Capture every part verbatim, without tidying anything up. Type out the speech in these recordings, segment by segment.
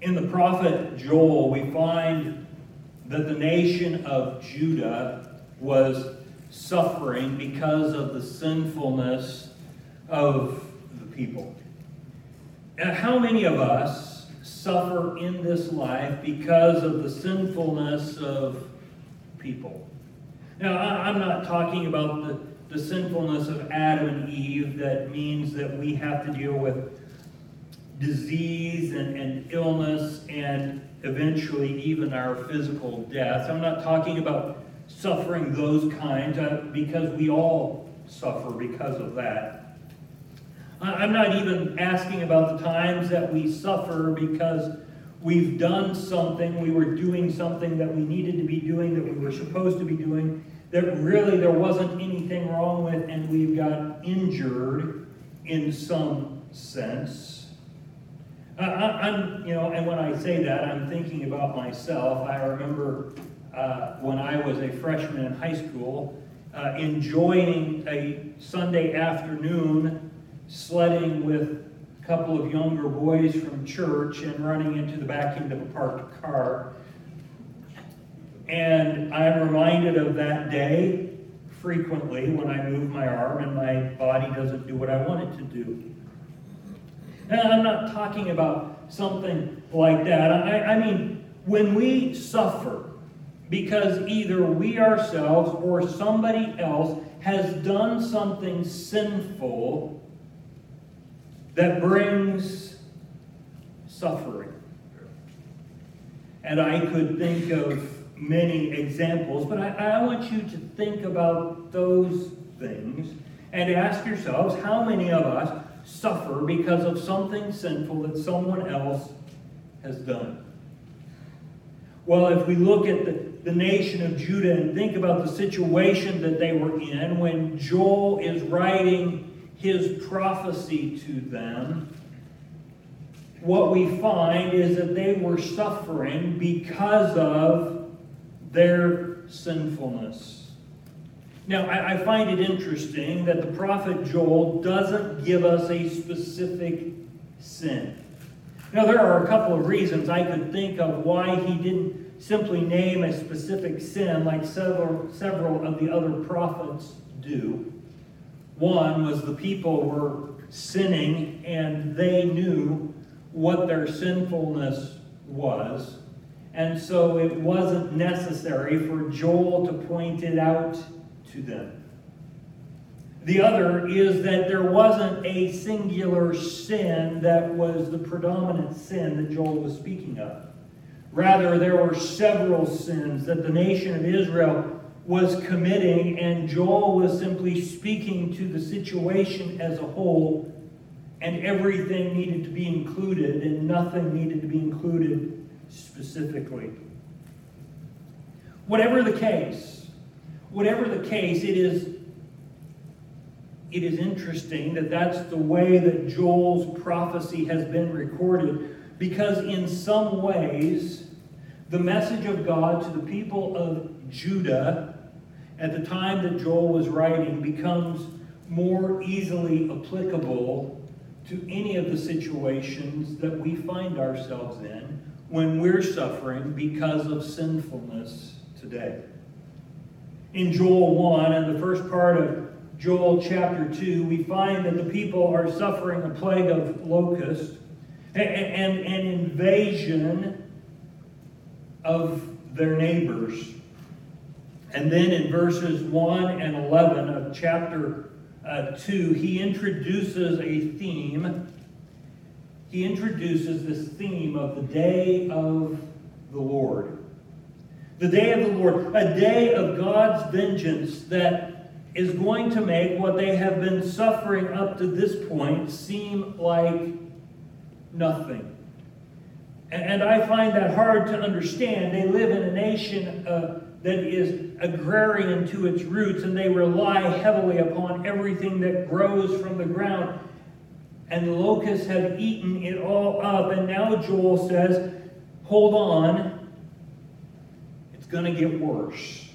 In the prophet Joel, we find that the nation of Judah was suffering because of the sinfulness of the people. And how many of us suffer in this life because of the sinfulness of people? Now, I'm not talking about the, the sinfulness of Adam and Eve that means that we have to deal with disease and, and illness and eventually even our physical death. I'm not talking about suffering those kinds uh, because we all suffer because of that. I'm not even asking about the times that we suffer because we've done something, we were doing something that we needed to be doing, that we were supposed to be doing, that really there wasn't anything wrong with, and we've got injured in some sense. Uh, I, I'm, you know, and when I say that, I'm thinking about myself. I remember uh, when I was a freshman in high school, uh, enjoying a Sunday afternoon sledding with a couple of younger boys from church and running into the back end of a parked car. And I'm reminded of that day frequently when I move my arm and my body doesn't do what I want it to do. And I'm not talking about something like that. I, I mean, when we suffer because either we ourselves or somebody else has done something sinful that brings suffering. And I could think of many examples, but I, I want you to think about those things and ask yourselves, how many of us suffer because of something sinful that someone else has done? Well, if we look at the, the nation of Judah and think about the situation that they were in when Joel is writing his prophecy to them, what we find is that they were suffering because of their sinfulness. Now, I, I find it interesting that the prophet Joel doesn't give us a specific sin. Now, there are a couple of reasons I could think of why he didn't simply name a specific sin like several, several of the other prophets do. One was the people were sinning and they knew what their sinfulness was. And so it wasn't necessary for Joel to point it out to them. The other is that there wasn't a singular sin that was the predominant sin that Joel was speaking of. Rather, there were several sins that the nation of Israel was committing, and Joel was simply speaking to the situation as a whole, and everything needed to be included, and nothing needed to be included specifically. Whatever the case, whatever the case, it is, it is interesting that that's the way that Joel's prophecy has been recorded, because in some ways, the message of God to the people of Judah at the time that Joel was writing becomes more easily applicable to any of the situations that we find ourselves in when we're suffering because of sinfulness today. In Joel one and the first part of Joel chapter two, we find that the people are suffering a plague of locusts and an invasion of their neighbors. And then in verses one and eleven of chapter uh, two, he introduces a theme. He introduces this theme of the day of the Lord. The day of the Lord, a day of God's vengeance that is going to make what they have been suffering up to this point seem like nothing. And I find that hard to understand. They live in a nation uh, that is agrarian to its roots, and they rely heavily upon everything that grows from the ground. And the locusts have eaten it all up. And now Joel says, hold on, it's going to get worse.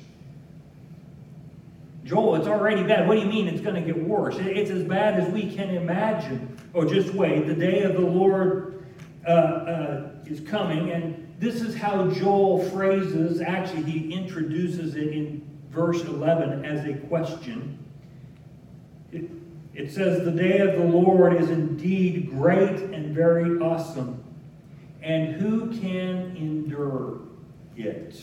Joel, it's already bad. What do you mean it's going to get worse? It's as bad as we can imagine. Oh, just wait. The day of the Lord uh, uh, is coming, and this is how Joel phrases, actually he introduces it in verse eleven as a question. It, it says, "The day of the Lord is indeed great and very awesome, and who can endure it?"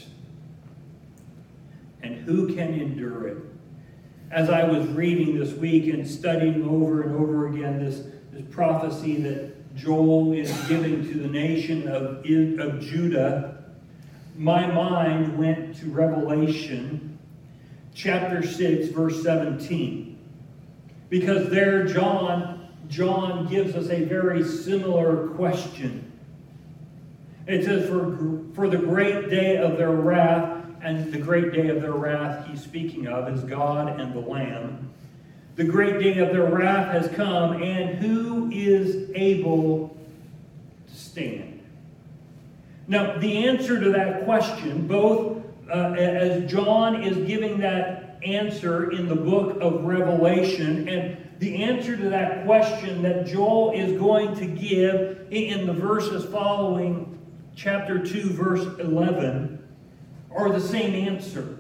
And who can endure it? As I was reading this week and studying over and over again this, this prophecy that Joel is giving to the nation of, of Judah, my mind went to Revelation chapter six, verse seventeen. Because there John, John gives us a very similar question. It says, for, for the great day of their wrath, and the great day of their wrath he's speaking of is God and the Lamb. The great day of their wrath has come, and who is able to stand? Now, the answer to that question, both uh, as John is giving that answer in the book of Revelation, and the answer to that question that Joel is going to give in the verses following chapter two, verse eleven, are the same answer.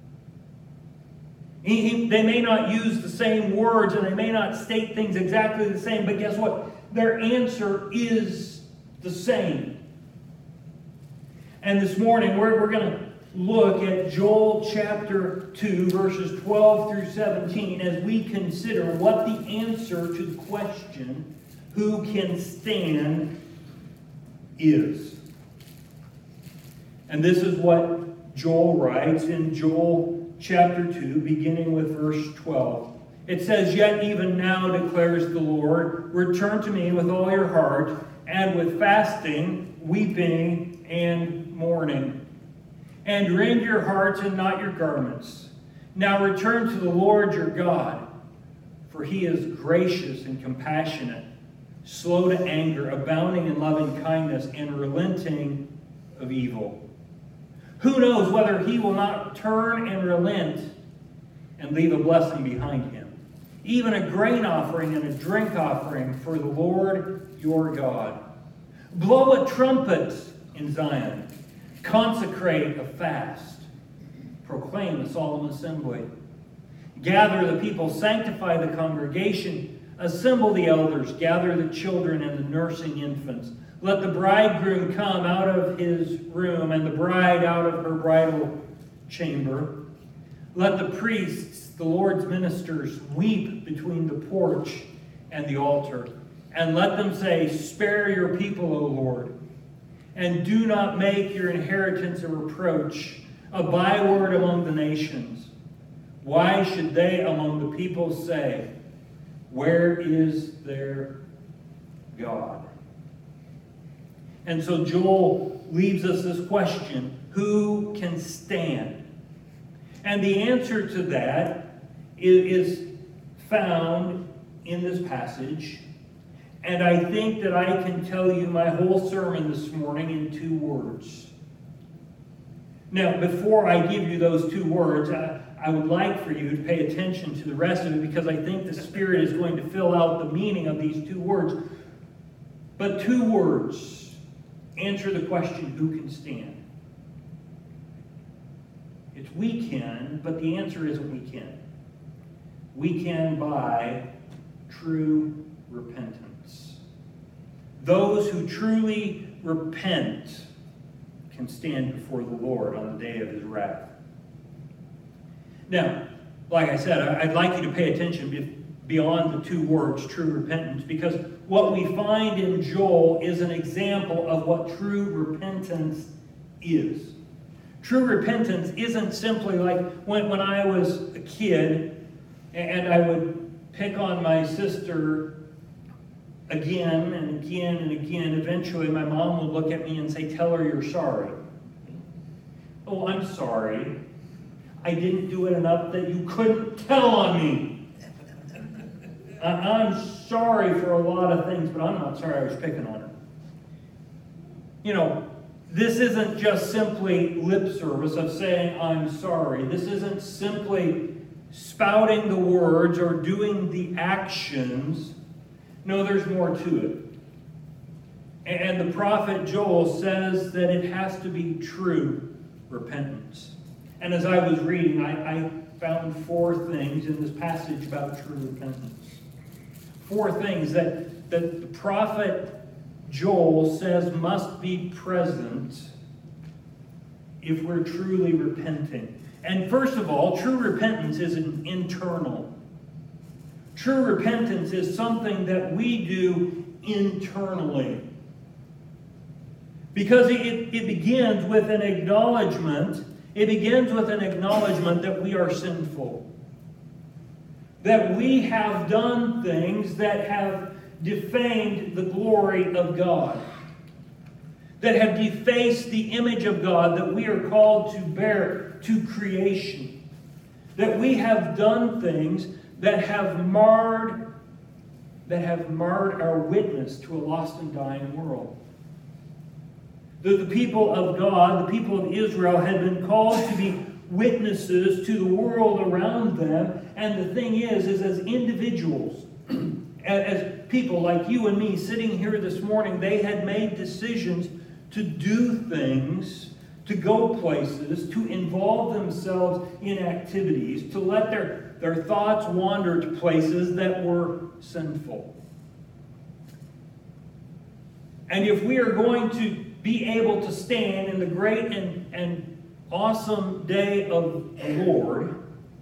He, he, they may not use the same words and they may not state things exactly the same, but guess what? Their answer is the same. And this morning we're, we're going to look at Joel chapter two, verses twelve through seventeen, as we consider what the answer to the question, who can stand, is. And this is what Joel writes in Joel chapter two, beginning with verse twelve. It says, "Yet even now declares the Lord, return to me with all your heart, and with fasting, weeping, and mourning. And rend your hearts and not your garments. Now return to the Lord your God, for he is gracious and compassionate, slow to anger, abounding in loving kindness, and relenting of evil. Who knows whether he will not turn and relent and leave a blessing behind him, even a grain offering and a drink offering for the Lord your God. Blow a trumpet in Zion. Consecrate a fast. Proclaim a solemn assembly. Gather the people. Sanctify the congregation. Assemble the elders. Gather the children and the nursing infants. Let the bridegroom come out of his room and the bride out of her bridal chamber. Let the priests, the Lord's ministers, weep between the porch and the altar. And let them say, spare your people, O Lord, and do not make your inheritance a reproach, a byword among the nations. Why should they among the people say, where is their God?" And so Joel leaves us this question, who can stand? And the answer to that is found in this passage. And I think that I can tell you my whole sermon this morning in two words. Now, before I give you those two words, I, I would like for you to pay attention to the rest of it, because I think the Spirit is going to fill out the meaning of these two words. But two words answer the question, who can stand? It's we can, but the answer isn't we can. We can by true repentance. Those who truly repent can stand before the Lord on the day of his wrath. Now, like I said, I'd like you to pay attention beyond the two words, true repentance, because what we find in Joel is an example of what true repentance is. True repentance isn't simply like when, when I was a kid and I would pick on my sister again and again and again. Eventually my mom would look at me and say, tell her you're sorry. Oh, I'm sorry. I didn't do it enough that you couldn't tell on me. I'm sorry for a lot of things, but I'm not sorry I was picking on her. You know, this isn't just simply lip service of saying I'm sorry. This isn't simply spouting the words or doing the actions. No, there's more to it. And the prophet Joel says that it has to be true repentance. And as I was reading, I, I found four things in this passage about true repentance. Four things that, that the prophet Joel says must be present if we're truly repenting. And first of all, true repentance is an internal. True repentance is something that we do internally. Because it, it begins with an acknowledgement, it begins with an acknowledgement that we are sinful. That we have done things that have defamed the glory of God. That have defaced the image of God that we are called to bear to creation. That we have done things that have marred, that have marred our witness to a lost and dying world. That the people of God, the people of Israel, had been called to be witnesses to the world around them. And the thing is, is as individuals, as people like you and me sitting here this morning, they had made decisions to do things, to go places, to involve themselves in activities, to let their, their thoughts wander to places that were sinful. And if we are going to be able to stand in the great and, and awesome day of the Lord,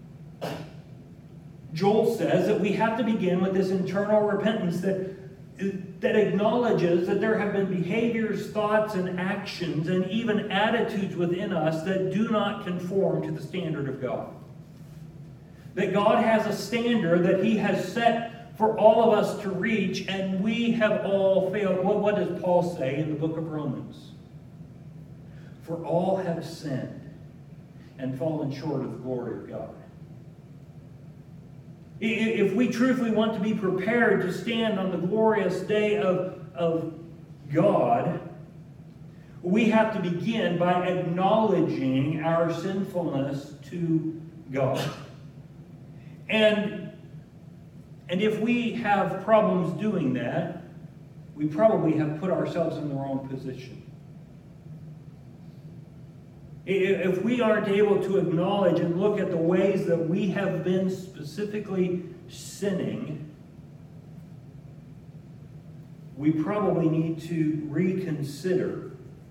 Joel says that we have to begin with this internal repentance that, that acknowledges that there have been behaviors, thoughts, and actions, and even attitudes within us that do not conform to the standard of God. That God has a standard that He has set for all of us to reach, and we have all failed. What, what does Paul say in the book of Romans? For all have sinned and fallen short of the glory of God. If we truthfully want to be prepared to stand on the glorious day of, of God, we have to begin by acknowledging our sinfulness to God. And, and if we have problems doing that, we probably have put ourselves in the wrong position. If we aren't able to acknowledge and look at the ways that we have been specifically sinning, we probably need to reconsider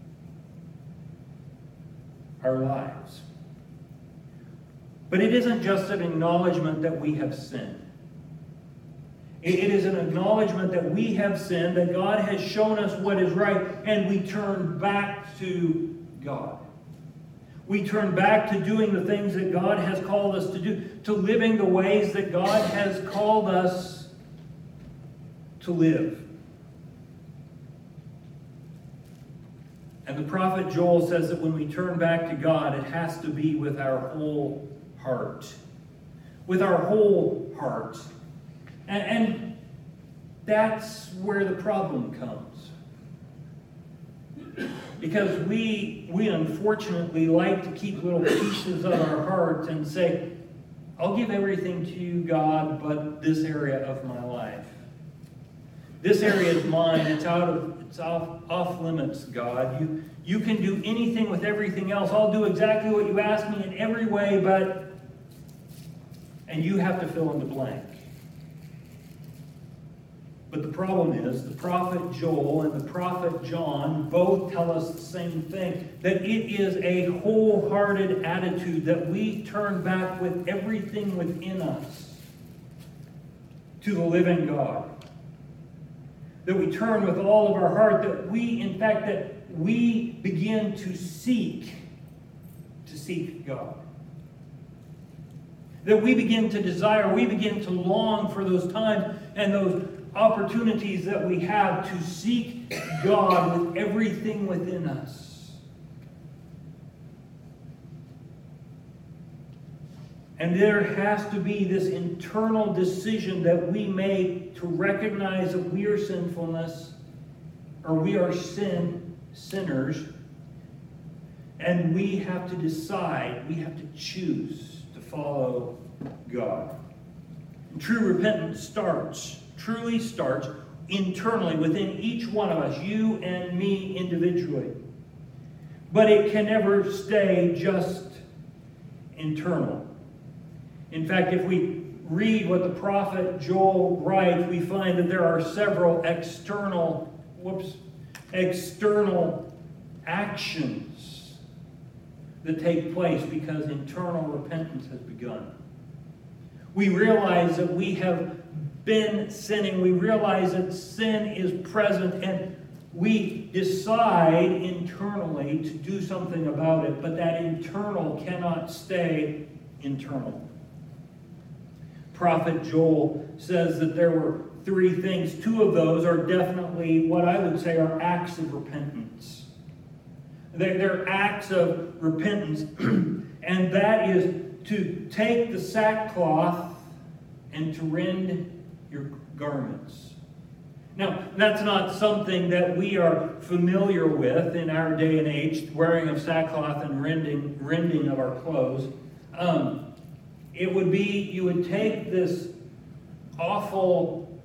our lives. But it isn't just an acknowledgement that we have sinned. It is an acknowledgement that we have sinned, that God has shown us what is right, and we turn back to God. We turn back to doing the things that God has called us to do, to living the ways that God has called us to live. And the prophet Joel says that when we turn back to God, it has to be with our whole heart. With our whole heart. And, and that's where the problem comes. Because we, we unfortunately like to keep little pieces of our heart and say, I'll give everything to you, God, but this area of my life. This area is mine. It's out of it's off, off limits, God. You, you can do anything with everything else. I'll do exactly what you ask me in every way, but... And you have to fill in the blank. But the problem is, the prophet Joel and the prophet John both tell us the same thing, that it is a wholehearted attitude that we turn back with everything within us to the living God. That we turn with all of our heart, that we, in fact, that we begin to seek, to seek God. That we begin to desire, we begin to long for those times and those opportunities that we have to seek God with everything within us. And there has to be this internal decision that we make to recognize that we are sinfulness, or we are sin, sinners, and we have to decide, we have to choose to follow God. And true repentance starts truly starts internally within each one of us, you and me individually. But it can never stay just internal. In fact, if we read what the prophet Joel writes, we find that there are several external, whoops, external actions that take place because internal repentance has begun. We realize that we have been sinning. We realize that sin is present, and we decide internally to do something about it, but that internal cannot stay internal. Prophet Joel says that there were three things. Two of those are definitely what I would say are acts of repentance. They're, they're acts of repentance, and that is to take the sackcloth and to rend your garments. Now, that's not something that we are familiar with in our day and age, wearing of sackcloth and rending, rending of our clothes. Um, it would be, you would take this awful,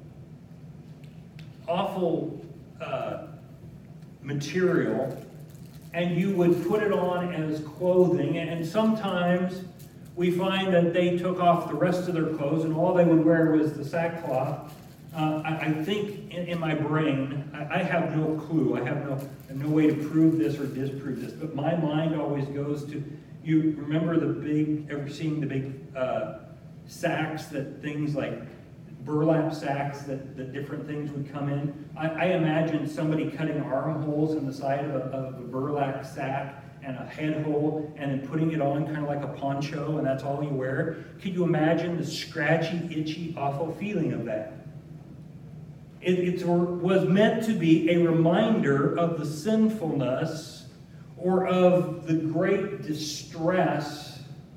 awful uh, material, and you would put it on as clothing, and sometimes we find that they took off the rest of their clothes, and all they would wear was the sackcloth. Uh, I, I think in, in my brain, I, I have no clue. I have no, no way to prove this or disprove this, but my mind always goes to, you remember the big, ever seen the big uh, sacks that things like burlap sacks that, that different things would come in? I, I imagine somebody cutting armholes in the side of a, of a burlap sack and a head hole, and then putting it on kind of like a poncho, and that's all you wear. Could you imagine the scratchy, itchy, awful feeling of that? It, it was meant to be a reminder of the sinfulness or of the great distress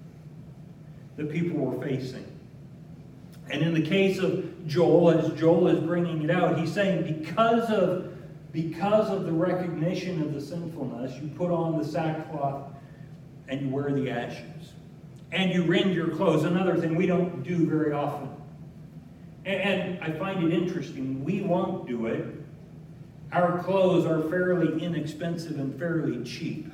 that people were facing. And in the case of Joel, as Joel is bringing it out, he's saying because of Because of the recognition of the sinfulness, you put on the sackcloth and you wear the ashes. And you rend your clothes. Another thing we don't do very often. And I find it interesting, we won't do it. Our clothes are fairly inexpensive and fairly cheap.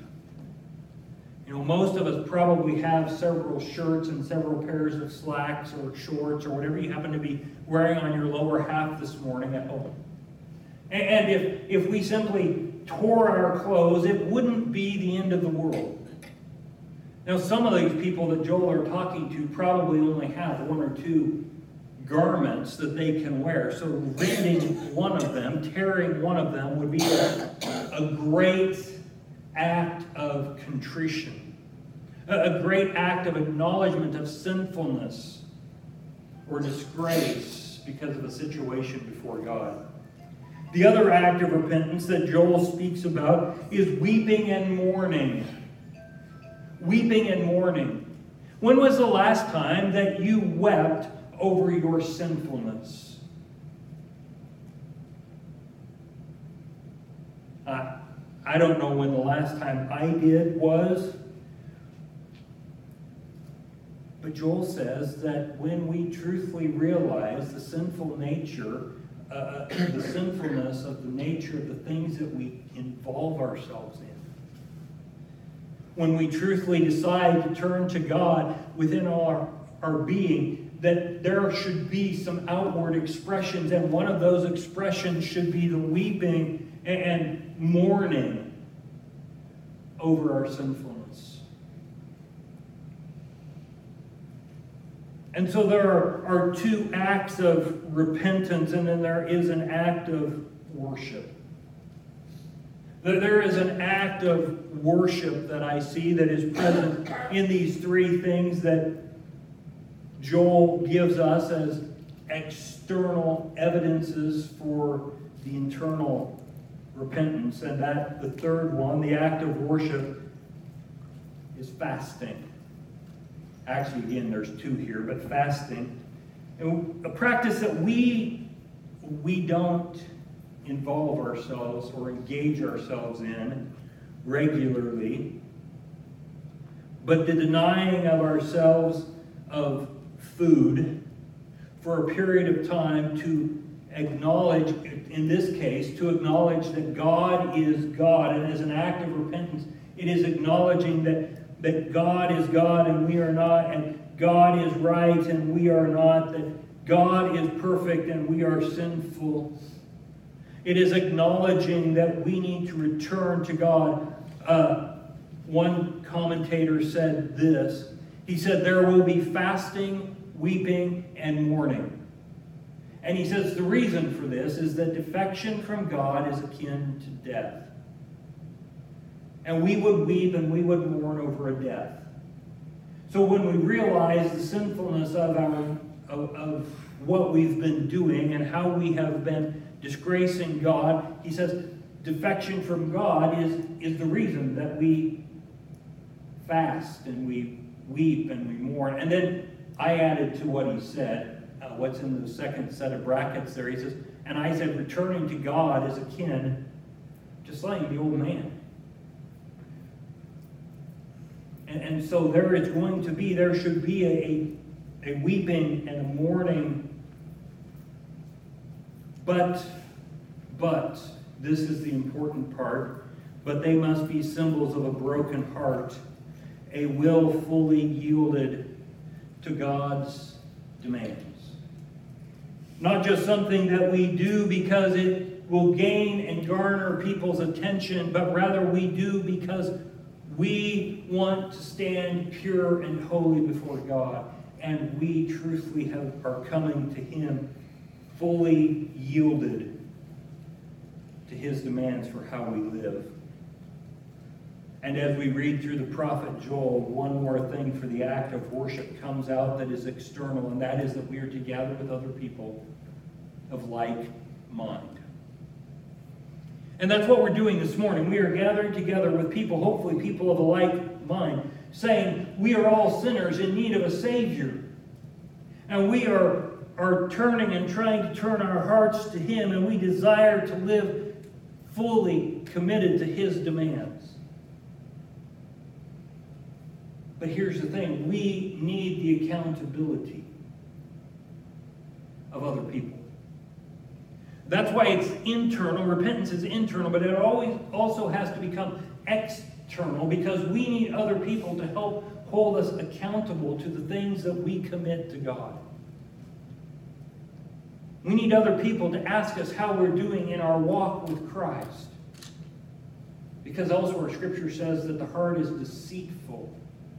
You know, most of us probably have several shirts and several pairs of slacks or shorts or whatever you happen to be wearing on your lower half this morning at home. And if, if we simply tore our clothes, it wouldn't be the end of the world. Now, some of these people that Joel are talking to probably only have one or two garments that they can wear. So rending one of them, tearing one of them would be a, a great act of contrition, a, a great act of acknowledgement of sinfulness or disgrace because of a situation before God. The other act of repentance that Joel speaks about is weeping and mourning. Weeping and mourning. When was the last time that you wept over your sinfulness? Uh, I don't know when the last time I did was. But Joel says that when we truthfully realize the sinful nature Uh, the sinfulness of the nature of the things that we involve ourselves in. When we truthfully decide to turn to God within our, our being, that there should be some outward expressions, and one of those expressions should be the weeping and mourning over our sinfulness. And so there are, are two acts of repentance, and then there is an act of worship. There is an act of worship that I see that is present in these three things that Joel gives us as external evidences for the internal repentance. And that the third one, the act of worship, is fasting. Actually, again, there's two here, but fasting. And a practice that we, we don't involve ourselves or engage ourselves in regularly, but the denying of ourselves of food for a period of time to acknowledge, in this case, to acknowledge that God is God. And as an act of repentance, it is acknowledging that, that God is God and we are not, and God is right and we are not, that God is perfect and we are sinful. It is acknowledging that we need to return to God. Uh, one commentator said this. He said, there will be fasting, weeping, and mourning. And he says the reason for this is that defection from God is akin to death. And we would weep and we would mourn over a death. So when we realize the sinfulness of our of, of what we've been doing and how we have been disgracing God, he says defection from God is, is the reason that we fast and we weep and we mourn. And then I added to what he said, uh, what's in the second set of brackets there. He says, and I said, returning to God is akin to slaying the old man. And, and so there is going to be, there should be a, a, a weeping and a mourning. But, but, this is the important part, but they must be symbols of a broken heart, a will fully yielded to God's demands. Not just something that we do because it will gain and garner people's attention, but rather we do because we want to stand pure and holy before God, and we truthfully have, are coming to Him fully yielded to His demands for how we live. And as we read through the prophet Joel, one more thing for the act of worship comes out that is external, and that is that we are to gather with other people of like mind. And that's what we're doing this morning. We are gathering together with people, hopefully people of a like mind, saying we are all sinners in need of a Savior. And we are, are turning and trying to turn our hearts to Him, and we desire to live fully committed to His demands. But here's the thing, we need the accountability of other people. That's why it's internal. Repentance is internal, but it always also has to become external, because we need other people to help hold us accountable to the things that we commit to God. We need other people to ask us how we're doing in our walk with Christ. Because elsewhere Scripture says that the heart is deceitful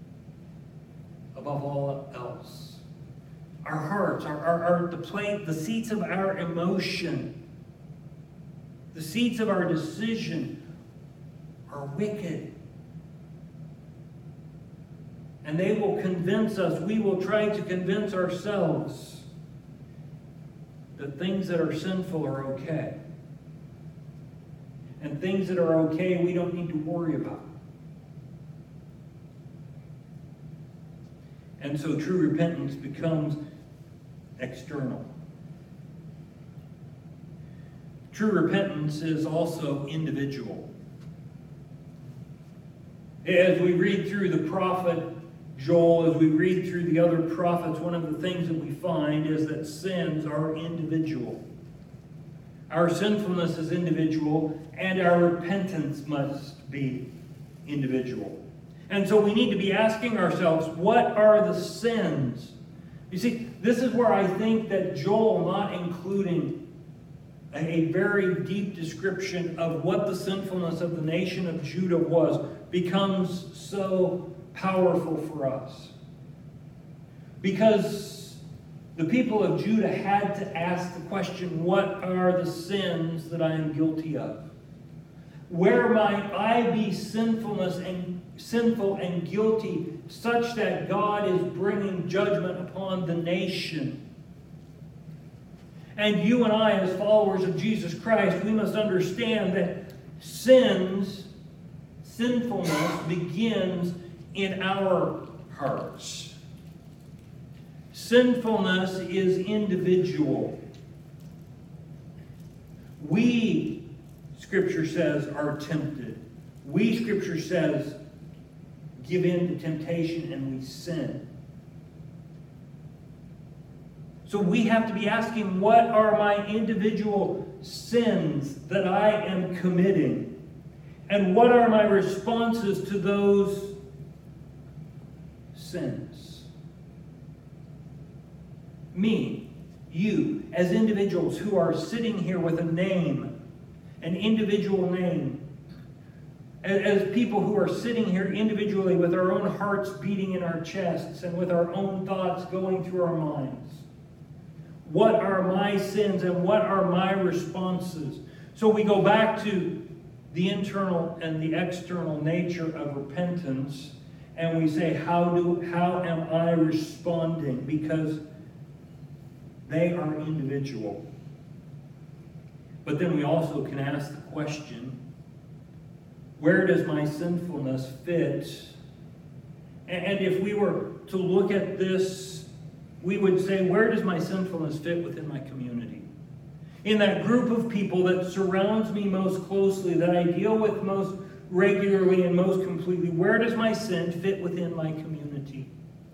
above all else. Our hearts, our, our, our the plane, the seats of our emotion, the seats of our decision are wicked. And they will convince us, we will try to convince ourselves that things that are sinful are okay. And things that are okay we don't need to worry about. And so true repentance becomes external. True repentance is also individual. As we read through the prophet Joel, as we read through the other prophets, one of the things that we find is that sins are individual. Our sinfulness is individual, and our repentance must be individual. And so we need to be asking ourselves, what are the sins? You see, this is where I think that Joel, not including a very deep description of what the sinfulness of the nation of Judah was, becomes so powerful for us. Because the people of Judah had to ask the question, what are the sins that I am guilty of? Where might I be sinfulness and sinful and guilty such that God is bringing judgment upon the nation? And you and I, as followers of Jesus Christ, we must understand that sins, sinfulness begins in our hearts. Sinfulness is individual. We, Scripture says, are tempted. We, Scripture says, give in to temptation and we sin. So we have to be asking, what are my individual sins that I am committing? And what are my responses to those sins? Me, you, as individuals who are sitting here with a name, an individual name, as people who are sitting here individually with our own hearts beating in our chests and with our own thoughts going through our minds. What are my sins and what are my responses? So we go back to the internal and the external nature of repentance, and we say, how do how am I responding? Because they are individual. But then we also can ask the question, where does my sinfulness fit? And if we were to look at this, we would say, where does my sinfulness fit within my community? In that group of people that surrounds me most closely, that I deal with most regularly and most completely, where does my sin fit within my community?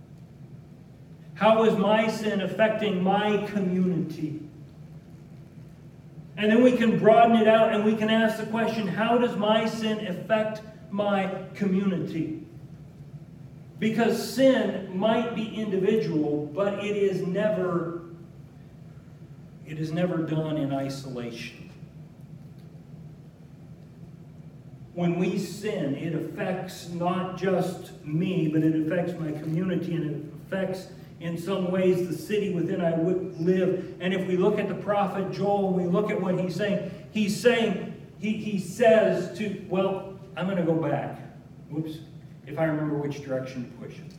How is my sin affecting my community? And then we can broaden it out and we can ask the question, how does my sin affect my community? Because sin might be individual, but it is never, it is never done in isolation. When we sin, it affects not just me, but it affects my community, and it affects in some ways the city within I would live. And if we look at the prophet Joel, and we look at what he's saying, he's saying, he, he says to, well, I'm going to go back. Whoops, if I remember which direction to push.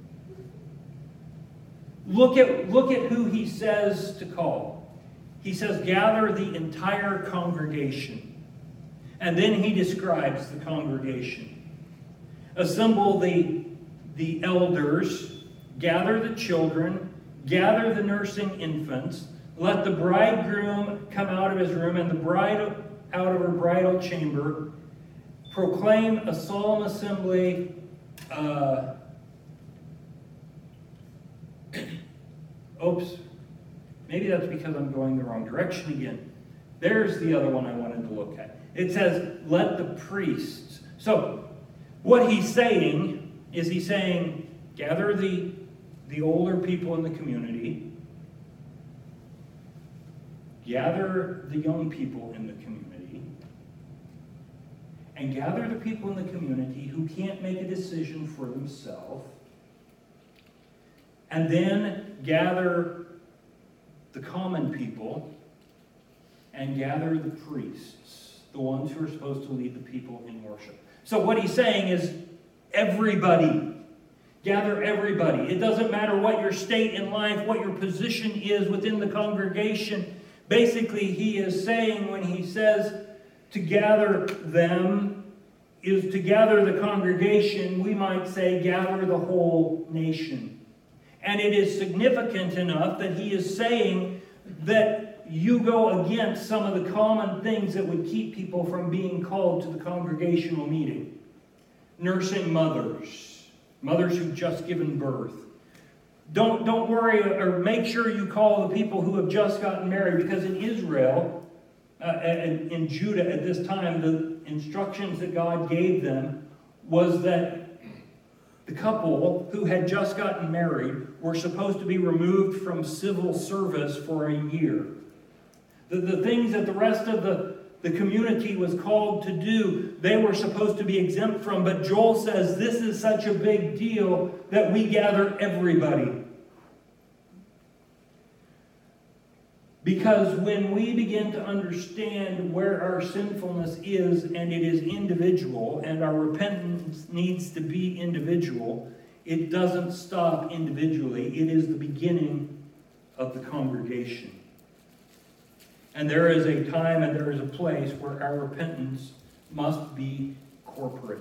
Look at, look at who he says to call. He says, gather the entire congregation. And then he describes the congregation. Assemble the, the elders, gather the children, gather the nursing infants, let the bridegroom come out of his room and the bride out of her bridal chamber, proclaim a solemn assembly. Uh, oops, maybe that's because I'm going the wrong direction again. There's the other one I wanted to look at. It says, let the priests. So, what he's saying is he's saying, gather the the older people in the community, gather the young people in the community, and gather the people in the community who can't make a decision for themselves, and then gather the common people and gather the priests, the ones who are supposed to lead the people in worship. So what he's saying is everybody. Gather everybody. It doesn't matter what your state in life, what your position is within the congregation. Basically, he is saying when he says to gather them, is to gather the congregation, we might say gather the whole nation. And it is significant enough that he is saying that you go against some of the common things that would keep people from being called to the congregational meeting. Nursing mothers. Mothers who've just given birth. Don't, don't worry, or make sure you call the people who have just gotten married, because in Israel, uh, and in Judah at this time, the instructions that God gave them was that the couple who had just gotten married were supposed to be removed from civil service for a year. The, the things that the rest of the The community was called to do, they were supposed to be exempt from. But Joel says this is such a big deal that we gather everybody. Because when we begin to understand where our sinfulness is, and it is individual, and our repentance needs to be individual, it doesn't stop individually. It is the beginning of the congregation. And there is a time and there is a place where our repentance must be corporate.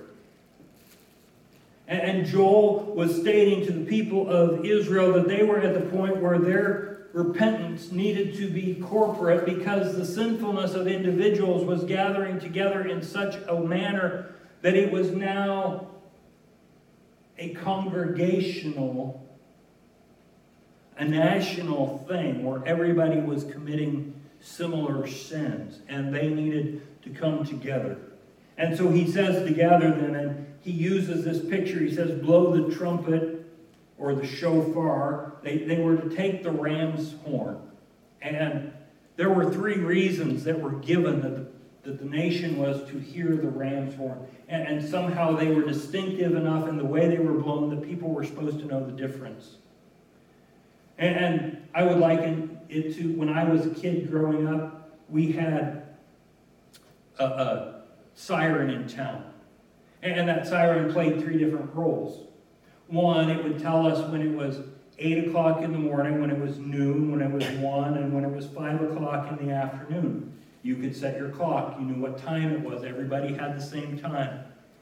And Joel was stating to the people of Israel that they were at the point where their repentance needed to be corporate, because the sinfulness of individuals was gathering together in such a manner that it was now a congregational, a national thing where everybody was committing similar sins, and they needed to come together. And so he says to gather them, and he uses this picture. He says, blow the trumpet or the shofar. They, they were to take the ram's horn. And there were three reasons that were given that the, that the nation was to hear the ram's horn. And, and somehow they were distinctive enough in the way they were blown that people were supposed to know the difference. And, and I would liken it to when I was a kid growing up, we had a, a siren in town. And that siren played three different roles. One, it would tell us when it was eight o'clock in the morning, when it was noon, when it was one, and when it was five o'clock in the afternoon. You could set your clock. You knew what time it was. Everybody had the same time.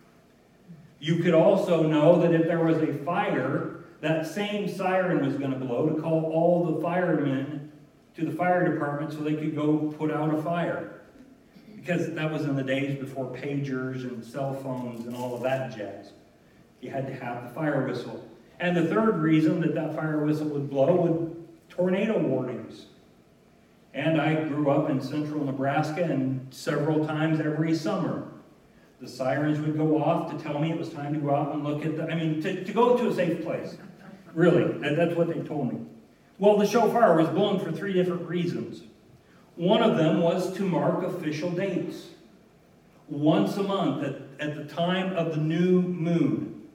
You could also know that if there was a fire, that same siren was going to blow to call all the firemen to the fire department so they could go put out a fire. Because that was in the days before pagers and cell phones and all of that jazz. You had to have the fire whistle. And the third reason that that fire whistle would blow would tornado warnings. And I grew up in central Nebraska, and several times every summer, the sirens would go off to tell me it was time to go out and look at the, I mean, to, to go to a safe place. Really, that, that's what they told me. Well, the shofar was blown for three different reasons. One of them was to mark official dates. Once a month, at, at the time of the new moon,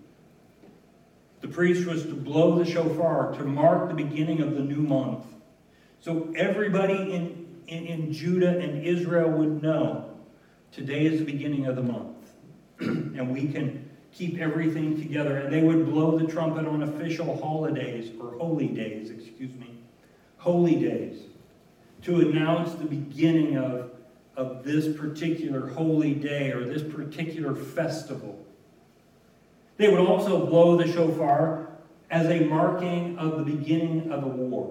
the priest was to blow the shofar to mark the beginning of the new month. So everybody in, in, in Judah and Israel would know today is the beginning of the month. And we can keep everything together. And they would blow the trumpet on official holidays, or holy days, excuse me, holy days, to announce the beginning of, of this particular holy day or this particular festival. They would also blow the shofar as a marking of the beginning of a war.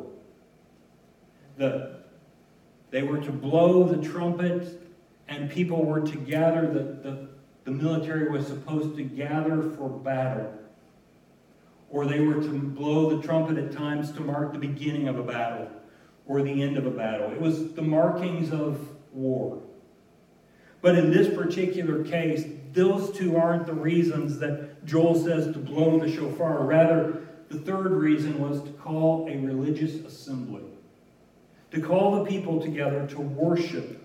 The, they were to blow the trumpet, and people were to gather. The, the, the military was supposed to gather for battle. Or they were to blow the trumpet at times to mark the beginning of a battle or the end of a battle. It was the markings of war. But in this particular case, those two aren't the reasons that Joel says to blow the shofar. Rather, the third reason was to call a religious assembly. To call the people together to worship.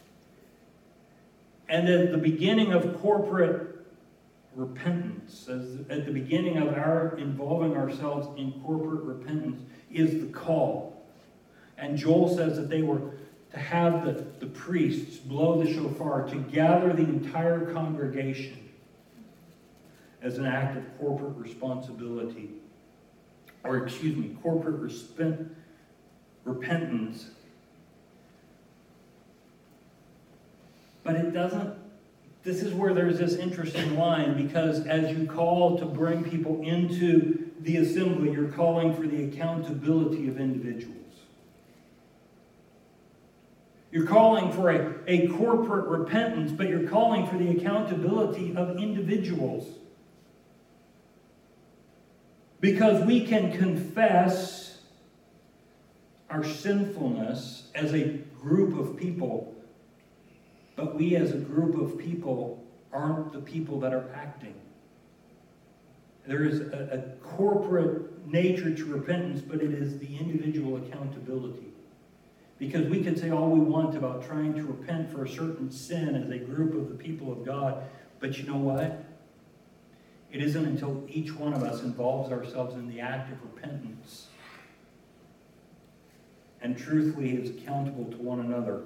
And at the beginning of corporate repentance, as at the beginning of our involving ourselves in corporate repentance, is the call. And Joel says that they were to have the, the priests blow the shofar to gather the entire congregation as an act of corporate responsibility. Or, excuse me, corporate resp- repentance. But it doesn't, this is where there's this interesting line, because as you call to bring people into the assembly, you're calling for the accountability of individuals. You're calling for a, a corporate repentance, but you're calling for the accountability of individuals. Because we can confess our sinfulness as a group of people, but we as a group of people aren't the people that are acting. There is a, a corporate nature to repentance, but it is the individual accountability. Because we could say all we want about trying to repent for a certain sin as a group of the people of God, but you know what? It isn't until each one of us involves ourselves in the act of repentance and truthfully is accountable to one another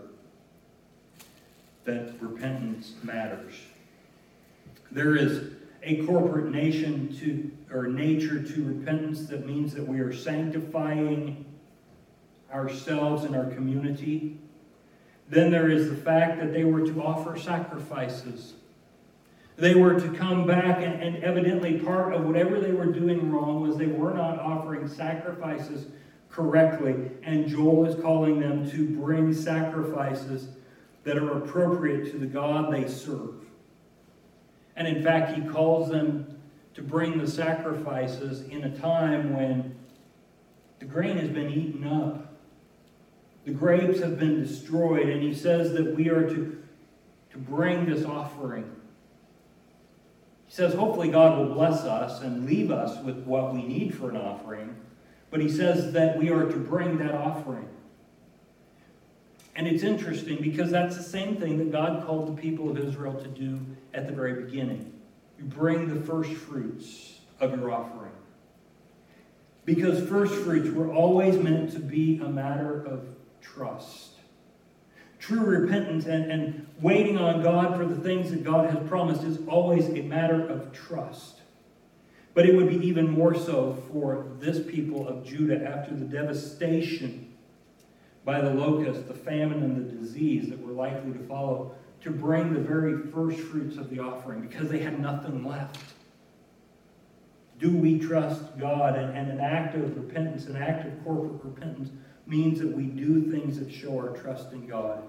that repentance matters. There is a corporate nation to, or nature to repentance that means that we are sanctifying ourselves and our community. Then there is the fact that they were to offer sacrifices. They were to come back, and, and evidently part of whatever they were doing wrong was they were not offering sacrifices correctly. And Joel is calling them to bring sacrifices that are appropriate to the God they serve. And in fact, he calls them to bring the sacrifices in a time when The grain has been eaten up. The grapes have been destroyed, and he says that we are to, to bring this offering. He says hopefully God will bless us and leave us with what we need for an offering, but he says that we are to bring that offering. And it's interesting because that's the same thing that God called the people of Israel to do at the very beginning. You bring the first fruits of your offering. Because first fruits were always meant to be a matter of trust. True repentance and, and waiting on God for the things that God has promised is always a matter of trust. But it would be even more so for this people of Judah after the devastation by the locust, the famine, and the disease that were likely to follow, to bring the very first fruits of the offering because they had nothing left. Do we trust God? And, and an act of repentance, an act of corporate repentance, means that we do things that show our trust in God.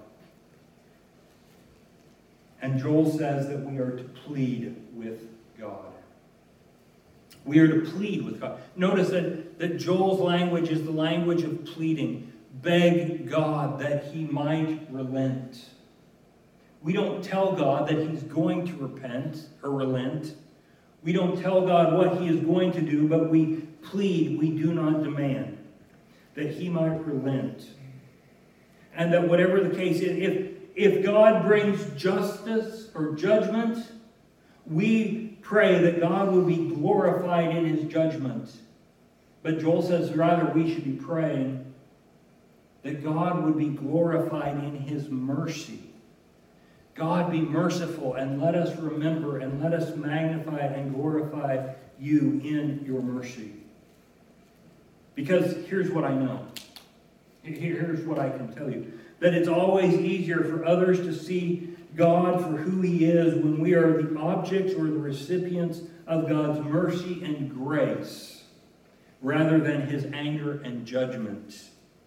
And Joel says that we are to plead with God. We are to plead with God. Notice that, that Joel's language is the language of pleading. Beg God that he might relent. We don't tell God that he's going to repent or relent. We don't tell God what he is going to do, but we plead, we do not demand that he might relent. And that whatever the case is, if, if God brings justice or judgment, we pray that God will be glorified in his judgment. But Joel says rather we should be praying that God would be glorified in his mercy. God, be merciful and let us remember and let us magnify and glorify you in your mercy. Because here's what I know. Here's what I can tell you. That it's always easier for others to see God for who he is when we are the objects or the recipients of God's mercy and grace rather than his anger and judgment.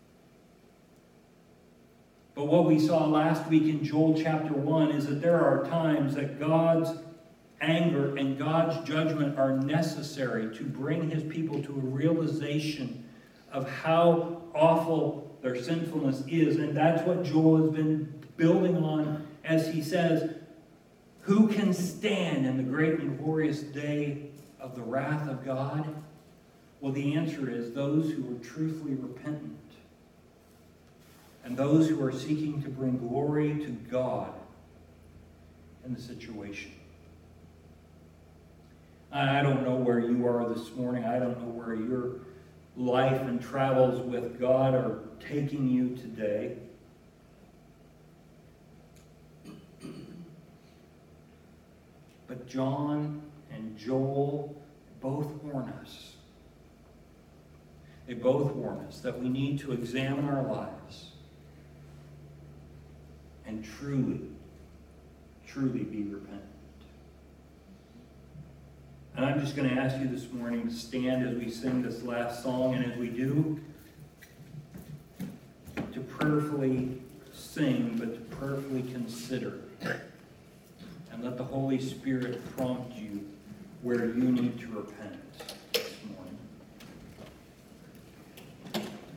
But what we saw last week in Joel chapter one is that there are times that God's anger and God's judgment are necessary to bring his people to a realization of how awful their sinfulness is. And that's what Joel has been building on as he says, who can stand in the great and glorious day of the wrath of God? Well, the answer is those who are truthfully repentant. And those who are seeking to bring glory to God in the situation. I don't know where you are this morning. I don't know where your life and travels with God are taking you today. But John and Joel both warn us. They both warn us that we need to examine our lives and truly, truly be repentant. And I'm just going to ask you this morning to stand as we sing this last song, and as we do, to prayerfully sing, but to prayerfully consider. And let the Holy Spirit prompt you where you need to repent.